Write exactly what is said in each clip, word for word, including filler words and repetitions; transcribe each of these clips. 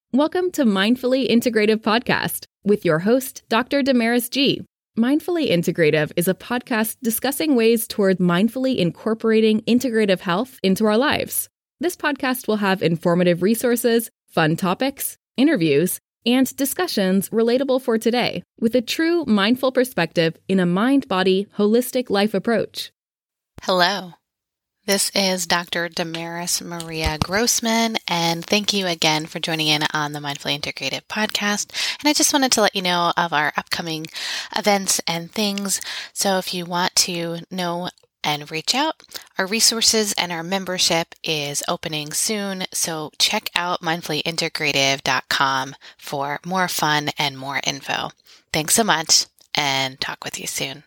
Welcome to Mindfully Integrative Podcast with your host, Doctor Damaris G. Mindfully Integrative is a podcast discussing ways toward mindfully incorporating integrative health into our lives. This podcast will have informative resources, fun topics, interviews, and discussions relatable for today with a true mindful perspective in a mind-body, holistic life approach. Hello. This is Doctor Damaris Maria Grossman, and thank you again for joining in on the Mindfully Integrative podcast. And I just wanted to let you know of our upcoming events and things. So if you want to know and reach out, our resources and our membership is opening soon. So check out mindfully integrative dot com for more fun and more info. Thanks so much, and talk with you soon.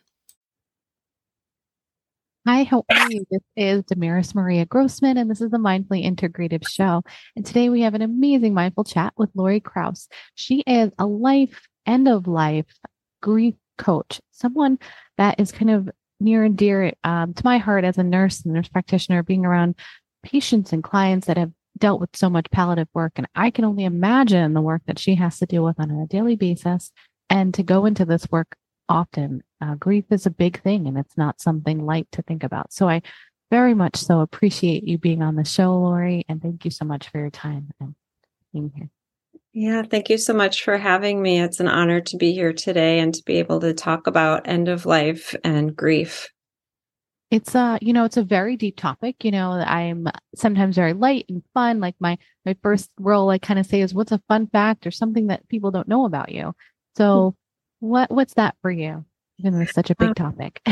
Hi, how are you? This is Damaris Maria Grossman, and this is the Mindfully Integrative Show. And today we have an amazing mindful chat with Lori Krause. She is a life, end of life grief coach, someone that is kind of near and dear um, to my heart as a nurse and nurse practitioner, being around patients and clients that have dealt with so much palliative work. And I can only imagine the work that she has to deal with on a daily basis, and to go into this work often. Uh, grief is a big thing, and it's not something light to think about. So I very much so appreciate you being on the show, Lori, and thank you so much for your time and being here. Yeah, thank you so much for having me. It's an honor to be here today and to be able to talk about end of life and grief. It's uh, you know, it's a very deep topic. You know, I'm sometimes very light and fun. Like my my first role, I kind of say, is what's a fun fact or something that people don't know about you. So what what's that for you? Even though it's such a big topic.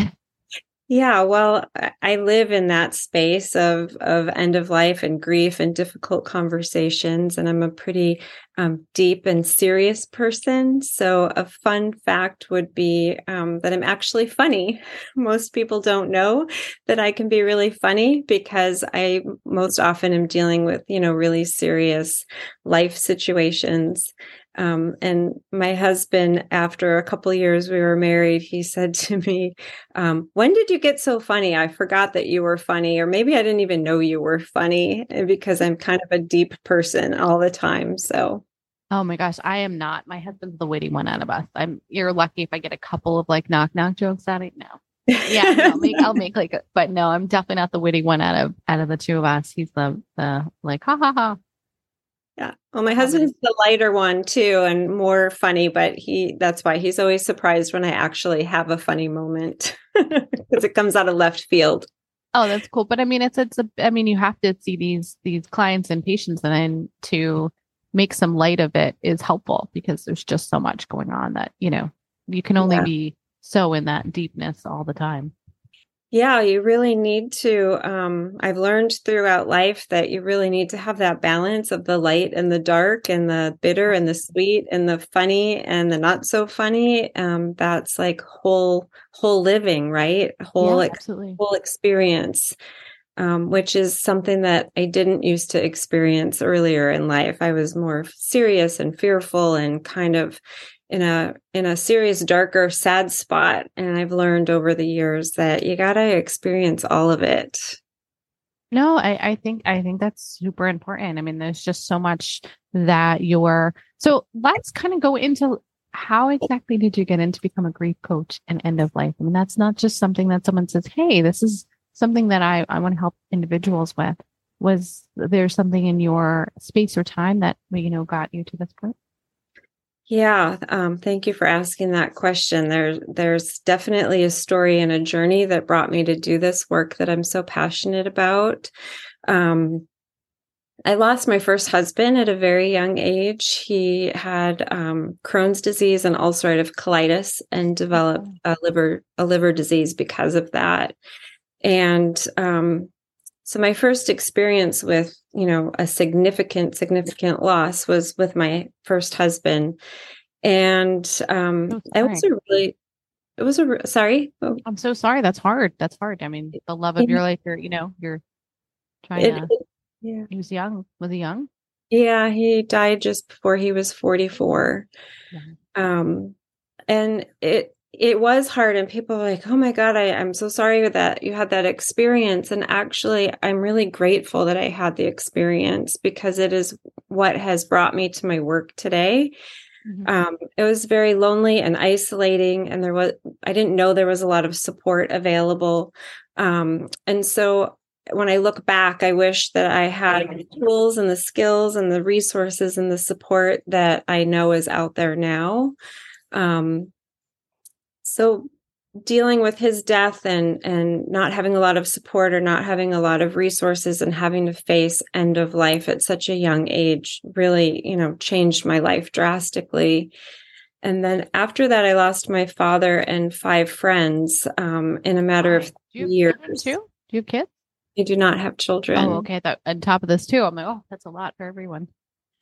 Yeah, well, I live in that space of of end of life and grief and difficult conversations, and I'm a pretty um, deep and serious person. So a fun fact would be um, that I'm actually funny. Most people don't know that I can be really funny because I most often am dealing with, you know, really serious life situations. Um, and my husband, after a couple of years we were married, he said to me, um, when did you get so funny? I forgot that you were funny, or maybe I didn't even know you were funny, because I'm kind of a deep person all the time. So. Oh my gosh, I am not. My husband's the witty one out of us. I'm, you're lucky if I get a couple of like knock knock jokes out of it. No. Yeah, no, I'll make, I'll make like, a, but no, I'm definitely not the witty one out of, out of the two of us. He's the, the like, ha ha ha. Yeah. Well, my husband's the lighter one too, and more funny, but he, that's why he's always surprised when I actually have a funny moment because it comes out of left field. Oh, that's cool. But I mean, it's, it's a, I mean, you have to see these, these clients and patients, and then to make some light of it is helpful because there's just so much going on that, you know, you can only yeah. be so in that deepness all the time. Yeah, you really need to. Um, I've learned throughout life that you really need to have that balance of the light and the dark, and the bitter and the sweet, and the funny and the not so funny. Um, that's like whole whole living, right? Whole yeah, ex- whole experience, um, which is something that I didn't used to experience earlier in life. I was more serious and fearful and kind of in a in a serious, darker, sad spot. And I've learned over the years that you got to experience all of it. No, I, I think I think that's super important. I mean, there's just so much that you're. So let's kind of go into how exactly did you get into become a grief coach and end of life? I mean, that's not just something that someone says, hey, this is something that I, I want to help individuals with. Was there something in your space or time that, you know, got you to this point? Yeah, um, thank you for asking that question. There, there's definitely a story and a journey that brought me to do this work that I'm so passionate about. Um, I lost my first husband at a very young age. He had um, Crohn's disease and ulcerative colitis, and developed a liver a liver disease because of that. And um, so my first experience with, you know, a significant, significant loss was with my first husband. And um, oh, I was a really, it was a, sorry. Oh. I'm so sorry. That's hard. That's hard. I mean, the love of your life, you're, you know, you're trying it, to, it, yeah. He was young. Was he young? Yeah, he died just before he was forty-four. Yeah. Um, and it, it was hard, and people were like, oh my God, I, I'm so sorry that you had that experience. And actually, I'm really grateful that I had the experience, because it is what has brought me to my work today. Mm-hmm. Um, it was very lonely and isolating, and there was, I didn't know there was a lot of support available. Um, and so when I look back, I wish that I had the tools and the skills and the resources and the support that I know is out there now. Um, so dealing with his death and, and not having a lot of support or not having a lot of resources and having to face end of life at such a young age really, you know, changed my life drastically. And then after that, I lost my father and five friends um, in a matter of do you years. Too? Do you have kids? I do not have children. Oh, okay. That, on top of this too, I'm like, oh, that's a lot for everyone.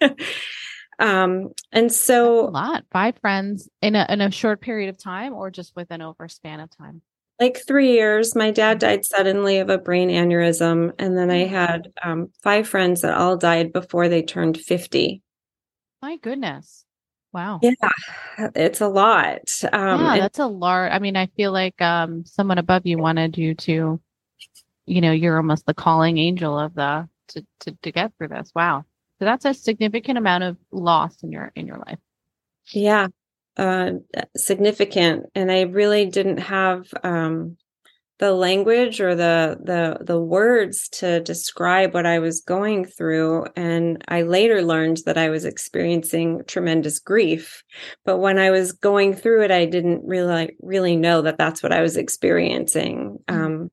um, and so that's a lot. Five friends in a in a short period of time, or just within over span of time? Like three years. My dad died suddenly of a brain aneurysm, and then I had um, five friends that all died before they turned fifty. My goodness. Wow. Yeah, it's a lot. Um, yeah, and- that's a large. I mean, I feel like um, someone above you wanted you to, you know, you're almost the calling angel of the to, to to get through this. Wow. So that's a significant amount of loss in your in your life. Yeah, uh, significant. And I really didn't have um, the language or the the the words to describe what I was going through. And I later learned that I was experiencing tremendous grief. But when I was going through it, I didn't really really know that that's what I was experiencing. Mm-hmm. Um,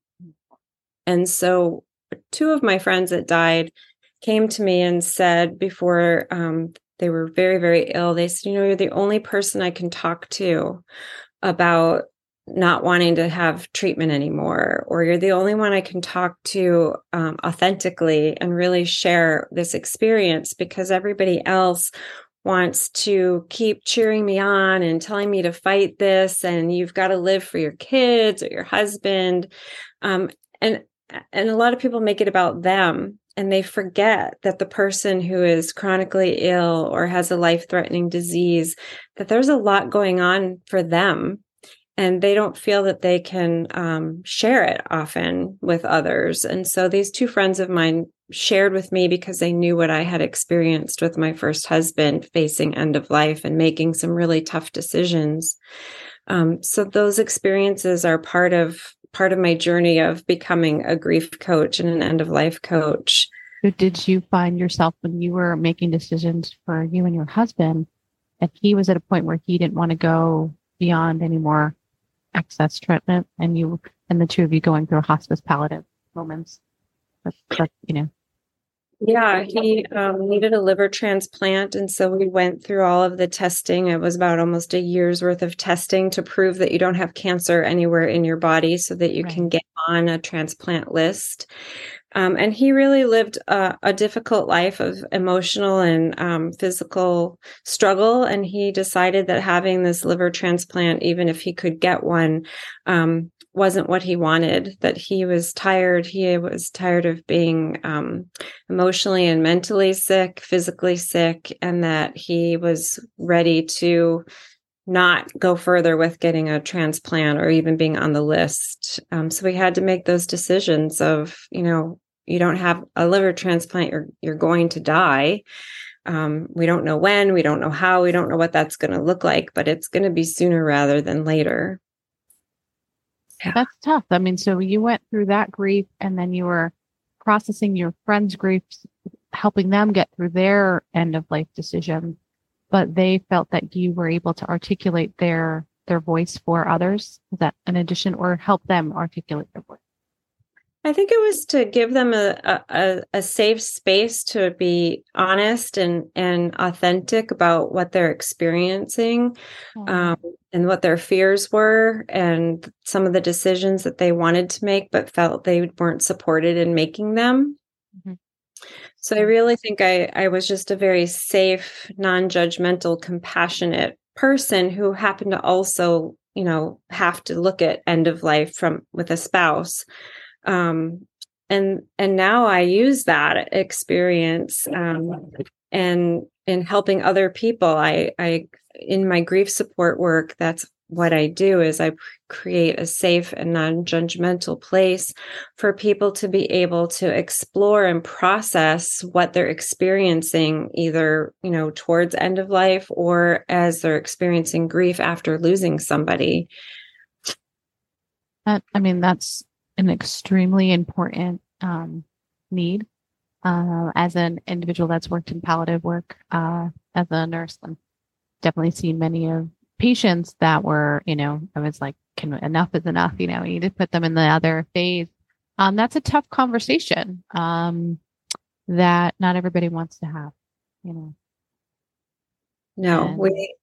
and so two of my friends that died came to me and said before um, they were very, very ill, they said, you know, you're the only person I can talk to about not wanting to have treatment anymore, or you're the only one I can talk to um, authentically and really share this experience, because everybody else wants to keep cheering me on and telling me to fight this, and you've got to live for your kids or your husband. Um, and and a lot of people make it about them. And they forget that the person who is chronically ill or has a life-threatening disease, that there's a lot going on for them. And they don't feel that they can um, share it often with others. And so these two friends of mine shared with me because they knew what I had experienced with my first husband, facing end of life and making some really tough decisions. Um, so those experiences are part of part of my journey of becoming a grief coach and an end of life coach. So did you find yourself, when you were making decisions for you and your husband, that he was at a point where he didn't want to go beyond any more excess treatment, and you and the two of you going through hospice palliative moments? That's, that's, you know. Yeah, he um, needed a liver transplant. And so we went through all of the testing. It was about almost a year's worth of testing to prove that you don't have cancer anywhere in your body so that you right. can get on a transplant list. Um, and he really lived a, a difficult life of emotional and um, physical struggle. And he decided that having this liver transplant, even if he could get one, um, wasn't what he wanted, that he was tired. He was tired of being um, emotionally and mentally sick, physically sick, and that he was ready to not go further with getting a transplant or even being on the list. Um, so we had to make those decisions of, you know, you don't have a liver transplant, you're, you're going to die. Um, we don't know when, we don't know how, we don't know what that's going to look like, but it's going to be sooner rather than later. Yeah. That's tough. I mean, so you went through that grief, and then you were processing your friends' grief, helping them get through their end of life decision, but they felt that you were able to articulate their their voice for others. Is that an addition, or help them articulate their voice? I think it was to give them a, a, a safe space to be honest and, and authentic about what they're experiencing, mm-hmm. um, and what their fears were, and some of the decisions that they wanted to make but felt they weren't supported in making them. Mm-hmm. So I really think I, I was just a very safe, non-judgmental, compassionate person who happened to also, you know, have to look at end of life from with a spouse. Um, and, and now I use that experience, um, and in helping other people. I, I, in my grief support work, that's what I do is I create a safe and non-judgmental place for people to be able to explore and process what they're experiencing, either, you know, towards end of life or as they're experiencing grief after losing somebody. That, I mean, that's an extremely important um, need. Uh, as an individual that's worked in palliative work, uh, as a nurse, I've definitely seen many of patients that were, you know, I was like, can, enough is enough, you know, you need to put them in the other phase. Um, that's a tough conversation um, that not everybody wants to have, you know. No, And we,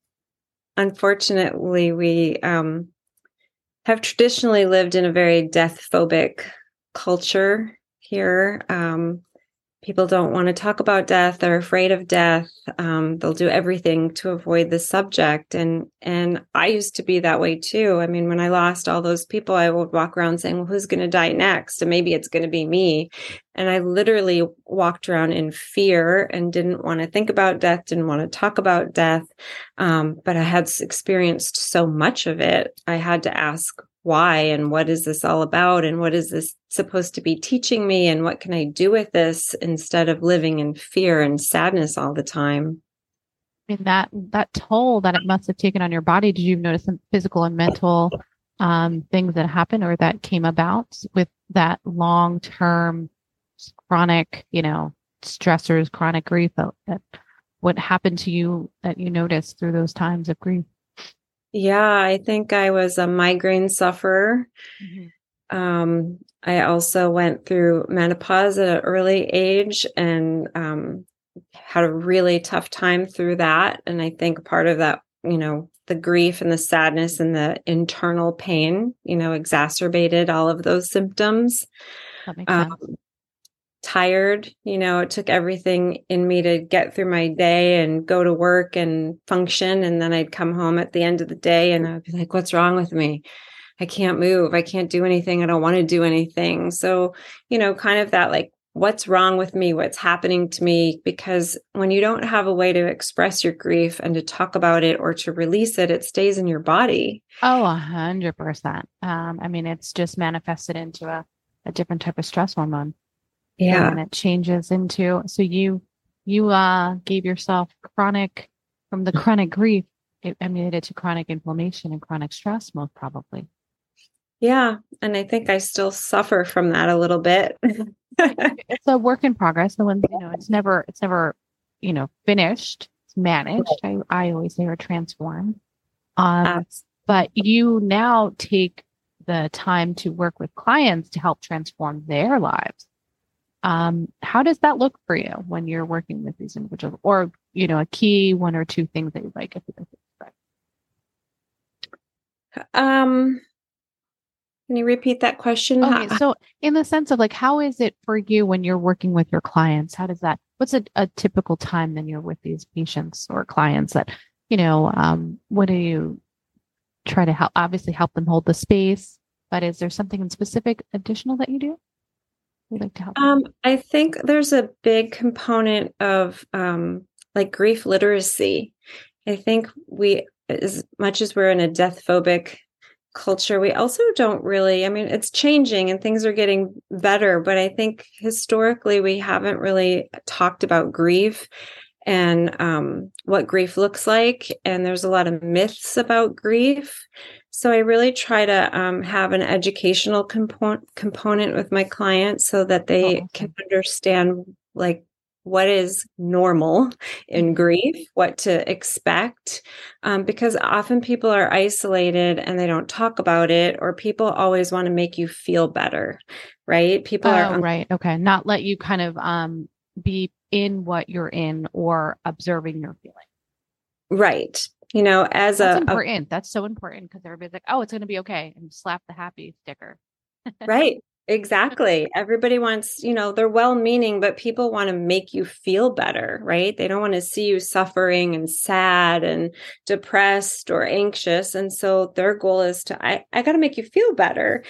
unfortunately, we um, have traditionally lived in a very death phobic culture here. Um, People don't want to talk about death. They're afraid of death. Um, they'll do everything to avoid the subject. And and I used to be that way too. I mean, when I lost all those people, I would walk around saying, well, who's going to die next? And maybe it's going to be me. And I literally walked around in fear and didn't want to think about death, didn't want to talk about death. Um, but I had experienced so much of it. I had to ask, why and what is this all about and what is this supposed to be teaching me and what can I do with this instead of living in fear and sadness all the time. I mean, that that toll that it must have taken on your body, did you notice some physical and mental um, things that happened or that came about with that long-term chronic, you know, stressors, chronic grief? That, that what happened to you that you noticed through those times of grief? Yeah, I think I was a migraine sufferer. Mm-hmm. Um, I also went through menopause at an early age and um, had a really tough time through that. And I think part of that, you know, the grief and the sadness and the internal pain, you know, exacerbated all of those symptoms. That makes sense. Um, tired, you know, it took everything in me to get through my day and go to work and function. And then I'd come home at the end of the day and I'd be like, what's wrong with me? I can't move. I can't do anything. I don't want to do anything. So, you know, kind of that like, what's wrong with me? What's happening to me? Because when you don't have a way to express your grief and to talk about it or to release it, it stays in your body. Oh, a hundred percent. Um, I mean, it's just manifested into a, a different type of stress hormone. Yeah. And it changes into, so you, you, uh, gave yourself chronic, from the chronic grief, it emanated to chronic inflammation and chronic stress, most probably. Yeah. And I think I still suffer from that a little bit. It's a work in progress. The one, you know, it's never, it's never, you know, finished. It's managed. I, I always say, or transformed. Um, uh, but you now take the time to work with clients to help transform their lives. Um, how does that look for you when you're working with these individuals, or, you know, a key one or two things that you'd like if you like? Um, can you repeat that question? Okay, so in the sense of like, how is it for you when you're working with your clients? How does that, what's a, a typical time then you're with these patients or clients that, you know, um, what do you try to help, obviously help them hold the space, but is there something in specific additional that you do? We'd like to help. Um, I think there's a big component of um, like grief literacy. I think we, as much as we're in a death phobic culture, we also don't really, I mean, it's changing and things are getting better, but I think historically we haven't really talked about grief and um, what grief looks like. And there's a lot of myths about grief. So I really try to um, have an educational component component with my clients so that they oh, awesome. can understand like what is normal in grief, what to expect, um, because often people are isolated and they don't talk about it, or people always want to make you feel better, right? People oh, are un- right, okay, not let you kind of um, be in what you're in or observing your feeling, right? You know, as That's a important. A, That's so important because everybody's like, oh, it's going to be okay. And slap the happy sticker. Right. Exactly. Everybody wants, you know, they're well-meaning, but people want to make you feel better, right? They don't want to see you suffering and sad and depressed or anxious. And so their goal is to, I, I got to make you feel better.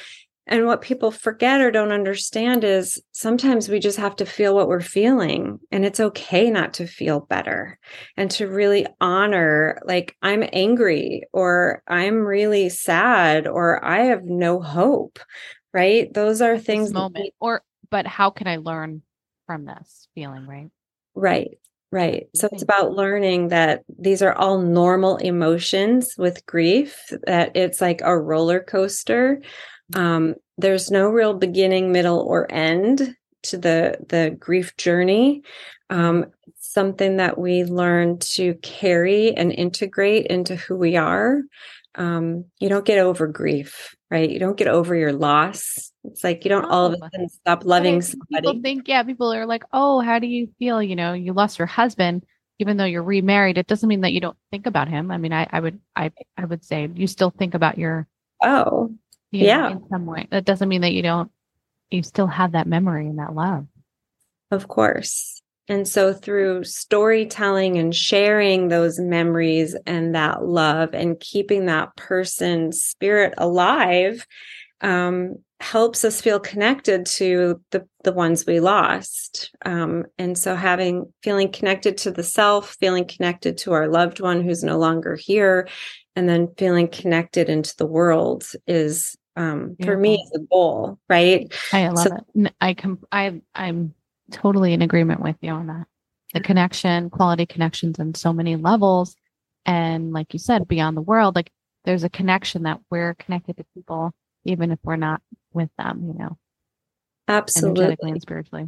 And what people forget or don't understand is sometimes we just have to feel what we're feeling, and it's okay not to feel better, and to really honor, like, I'm angry, or I'm really sad, or I have no hope, right? Those are things This that moment we- or but how can I learn from this feeling, right? right. Right. So it's Okay. about learning that these are all normal emotions with grief, that it's like a roller coaster. Um, there's no real beginning, middle, or end to the, the grief journey. Um, it's something that we learn to carry and integrate into who we are. Um, you don't get over grief, right? You don't get over your loss. It's like you don't all of a Oh. sudden stop But loving I- somebody. People think, yeah, people are like, oh, how do you feel? You know, you lost your husband, even though you're remarried. It doesn't mean that you don't think about him. I mean, I, I would, I, I would say you still think about your, Oh, you know, yeah. in some way. That doesn't mean that you don't, you still have that memory and that love. Of course. And so through storytelling and sharing those memories and that love and keeping that person's spirit alive, um, helps us feel connected to the, the ones we lost. Um, and so having, feeling connected to the self, feeling connected to our loved one who's no longer here, and then feeling connected into the world is, um, for me, Beautiful. is a goal, right? I love So- it. N- I com- I, I'm totally in agreement with you on that. The connection, quality connections on so many levels. And like you said, beyond the world, like there's a connection that we're connected to people, even if we're not with them, you know, Absolutely. energetically and spiritually.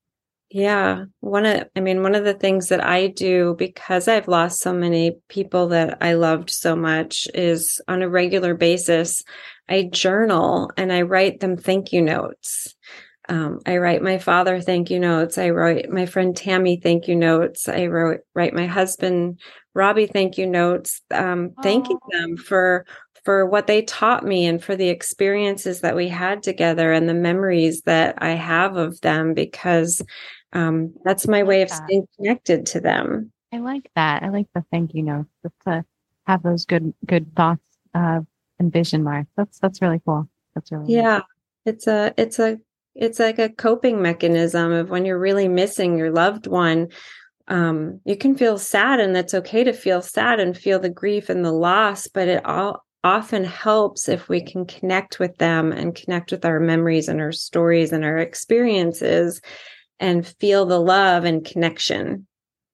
Yeah. One of, I mean, one of the things that I do, because I've lost so many people that I loved so much, is on a regular basis, I journal and I write them thank you notes. Um, I write my father thank you notes. I write my friend Tammy thank you notes. I wrote, write my husband Robbie thank you notes, um, thanking Oh. them for for what they taught me and for the experiences that we had together and the memories that I have of them, because um, that's my I like way of that. staying connected to them. I like that. I like the thank you notes. Just to have those good good thoughts uh, and vision marks. That's that's really cool. That's really nice. Yeah, it's a it's a it's like a coping mechanism of when you're really missing your loved one. Um, you can feel sad, and that's okay to feel sad and feel the grief and the loss, but it all often helps if we can connect with them and connect with our memories and our stories and our experiences and feel the love and connection.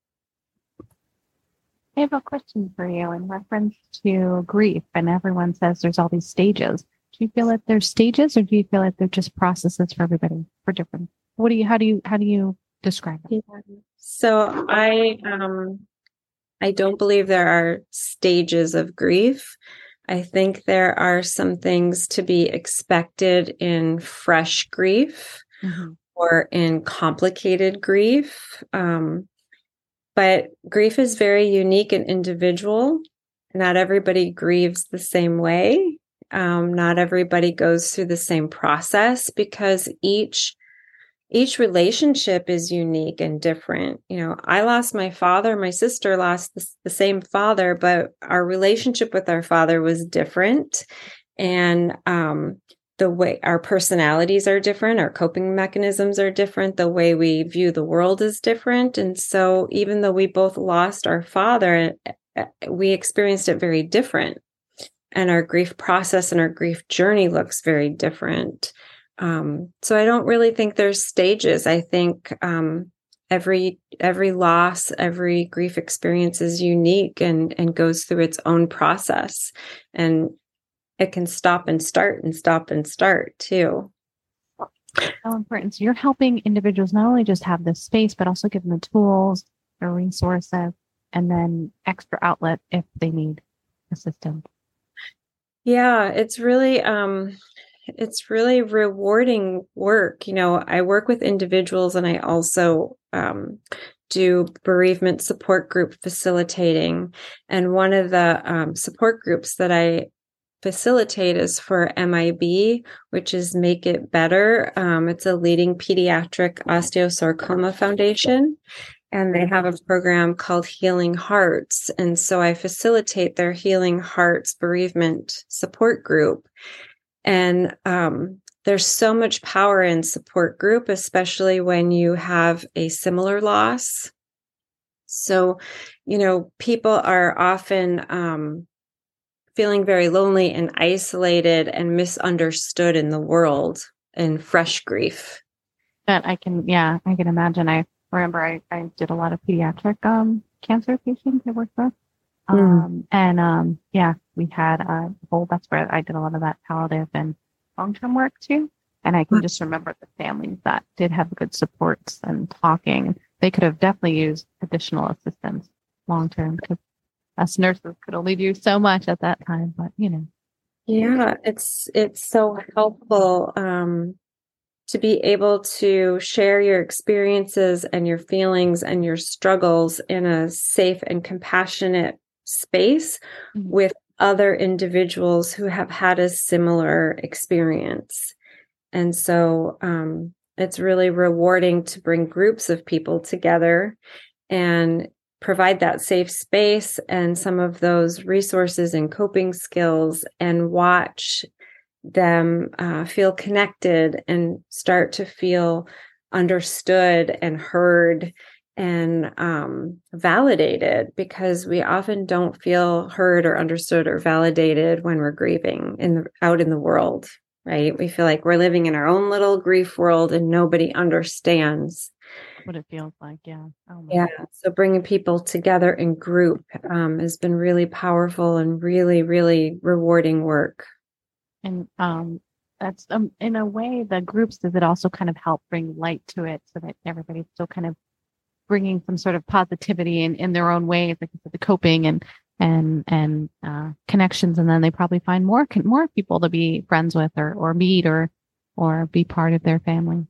I have a question for you in reference to grief, and everyone says there's all these stages. Do you feel like there's stages, or do you feel like they're just processes for everybody for different? What do you? How do you? How do you describe it? Yeah. So I um I don't believe there are stages of grief. I think there are some things to be expected in fresh grief Mm-hmm. or in complicated grief. Um, but grief is very unique and individual. Not everybody grieves the same way. Um, not everybody goes through the same process, because each each relationship is unique and different. You know, I lost my father, my sister lost the, the same father, but our relationship with our father was different. And um, the way our personalities are different, our coping mechanisms are different, the way we view the world is different. And so even though we both lost our father, we experienced it very different. And our grief process and our grief journey looks very different. Um, so I don't really think there's stages. I think um, every every loss, every grief experience is unique and and goes through its own process, and it can stop and start and stop and start too. So important. So you're helping individuals not only just have this space, but also give them the tools, the resources, and then extra outlet if they need assistance. Yeah, it's really um it's really rewarding work. You know, I work with individuals, and I also um, do bereavement support group facilitating. And one of the um, support groups that I facilitate is for M I B, which is Make It Better. Um, it's a leading pediatric osteosarcoma foundation. And they have a program called Healing Hearts. And so I facilitate their Healing Hearts bereavement support group. And um, there's so much power in support group, especially when you have a similar loss. So, you know, people are often um, feeling very lonely and isolated and misunderstood in the world in fresh grief. That I can, yeah, I can imagine. I remember I, I did a lot of pediatric um, cancer patients I worked with. Um, mm. And um, yeah, we had a whole, that's where I did a lot of that palliative and long-term work too. And I can just remember the families that did have good supports and talking. They could have definitely used additional assistance long-term because us nurses could only do so much at that time, but you know. Yeah, it's, it's so helpful um, to be able to share your experiences and your feelings and your struggles in a safe and compassionate space mm-hmm. with other individuals who have had a similar experience. And so um, it's really rewarding to bring groups of people together and provide that safe space and some of those resources and coping skills and watch them uh, feel connected and start to feel understood and heard and um, validated, because we often don't feel heard or understood or validated when we're grieving in the, out in the world, right? We feel like we're living in our own little grief world and nobody understands what it feels like. Yeah. Oh yeah. God. So bringing people together in group um, has been really powerful and really, really rewarding work. And um, that's um, in a way, the groups, does it also kind of help bring light to it so that everybody's still kind of bringing some sort of positivity in, in their own ways, like the coping and and and uh, connections, and then they probably find more more people to be friends with or or meet or or be part of their family.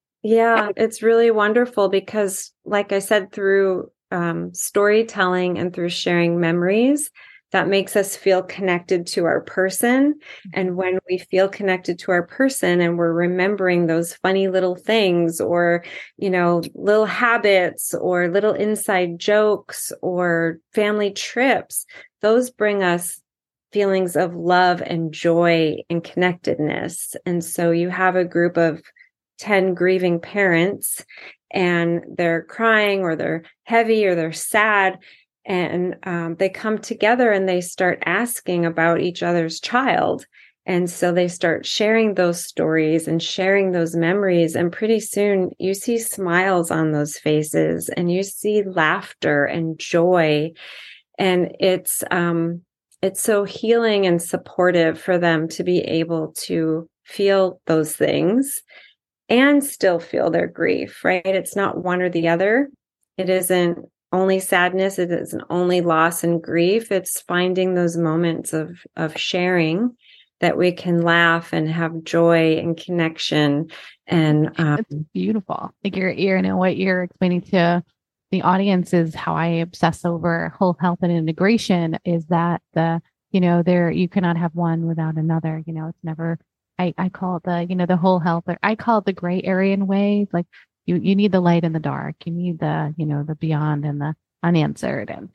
Yeah, it's really wonderful because, like I said, through um, storytelling and through sharing memories, that makes us feel connected to our person. And when we feel connected to our person and we're remembering those funny little things or, you know, little habits or little inside jokes or family trips, those bring us feelings of love and joy and connectedness. And so you have a group of ten grieving parents and they're crying or they're heavy or they're sad. And um, they come together and they start asking about each other's child. And so they start sharing those stories and sharing those memories. And pretty soon you see smiles on those faces and you see laughter and joy. And it's um, it's so healing and supportive for them to be able to feel those things and still feel their grief, right? It's not one or the other. It isn't only sadness. It isn't only loss and grief. It's finding those moments of, of sharing that we can laugh and have joy and connection. And um, it's beautiful. Like you're, you're, you know, what you're explaining to the audience is how I obsess over whole health and integration is that the, you know, there, you cannot have one without another. You know, it's never, I, I call it the, you know, the whole health, or I call it the gray area in ways. Like you, you need the light and the dark. You need the, you know, the beyond and the unanswered. And,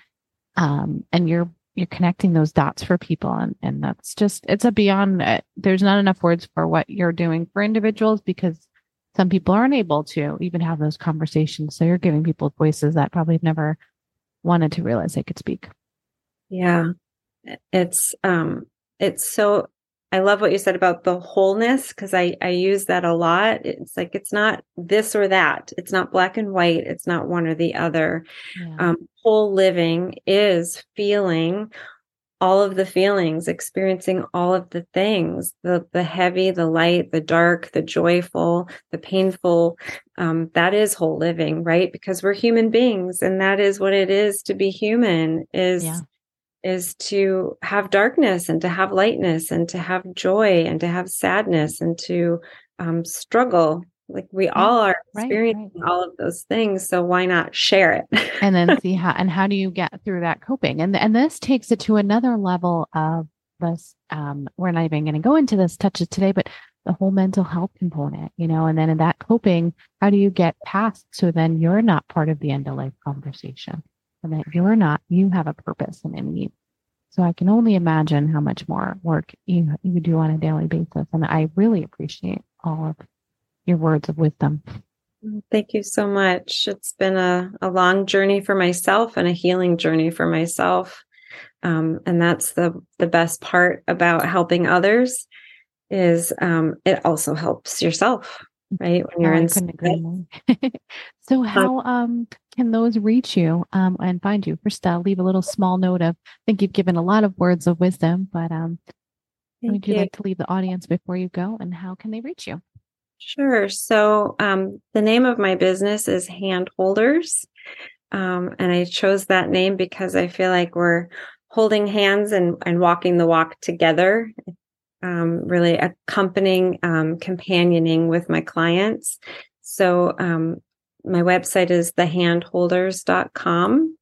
um, and you're, you're connecting those dots for people. And, and that's just, it's a beyond, uh, there's not enough words for what you're doing for individuals because some people aren't able to even have those conversations. So you're giving people voices that probably have never wanted to realize they could speak. Yeah. It's, um, it's so, I love what you said about the wholeness, because I, I use that a lot. It's like, it's not this or that. It's not black and white. It's not one or the other. Yeah. Um, whole living is feeling all of the feelings, experiencing all of the things, the, the heavy, the light, the dark, the joyful, the painful. Um, that is whole living, right? Because we're human beings, and that is what it is to be human is yeah. is to have darkness and to have lightness and to have joy and to have sadness and to um, struggle. Like we all are experiencing right, right. all of those things. So why not share it? And then see how, and how do you get through that coping? And, and this takes it to another level of this. Um, we're not even going to go into this touches today, but the whole mental health component, you know, and then in that coping, how do you get past? So then you're not part of the end of life conversation. And that you're not, you have a purpose and a need. So I can only imagine how much more work you, you do on a daily basis. And I really appreciate all of your words of wisdom. Thank you so much. It's been a, a long journey for myself and a healing journey for myself. Um, and that's the, the best part about helping others is um, it also helps yourself, right? When you're oh, in I couldn't agree more. So how um, can those reach you um, and find you? First, I'll leave a little small note of, I think you've given a lot of words of wisdom, but um, would you, you like to leave the audience before you go, and how can they reach you? Sure. So um, the name of my business is Handholders. Um, and I chose that name because I feel like we're holding hands and, and walking the walk together, um, really accompanying, um, companioning with my clients. So um, my website is the handholders dot com.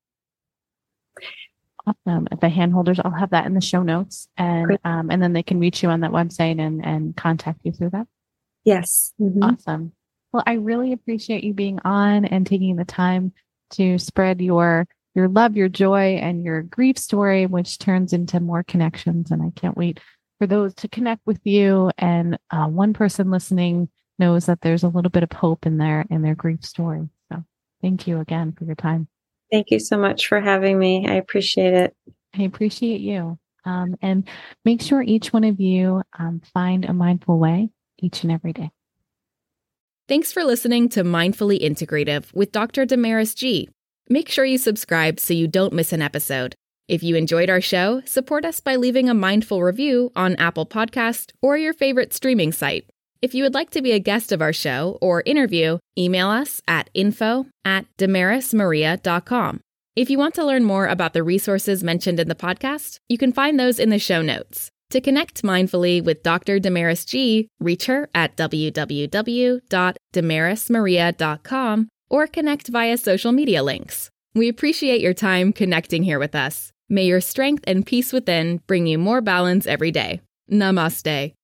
Awesome. The Handholders, I'll have that in the show notes. And um, and then they can reach you on that website and, and contact you through that. Yes. Mm-hmm. Awesome. Well, I really appreciate you being on and taking the time to spread your your love, your joy, and your grief story, which turns into more connections. And I can't wait for those to connect with you. And uh, one person listening knows that there's a little bit of hope in their in their grief story. So thank you again for your time. Thank you so much for having me. I appreciate it. I appreciate you. Um, and make sure each one of you um, find a mindful way each and every day. Thanks for listening to Mindfully Integrative with Doctor Damaris G. Make sure you subscribe so you don't miss an episode. If you enjoyed our show, support us by leaving a mindful review on Apple Podcast or your favorite streaming site. If you would like to be a guest of our show or interview, email us at info at damaris maria dot com. If you want to learn more about the resources mentioned in the podcast, you can find those in the show notes. To connect mindfully with Doctor Damaris G, reach her at w w w dot damaris maria dot com or connect via social media links. We appreciate your time connecting here with us. May your strength and peace within bring you more balance every day. Namaste.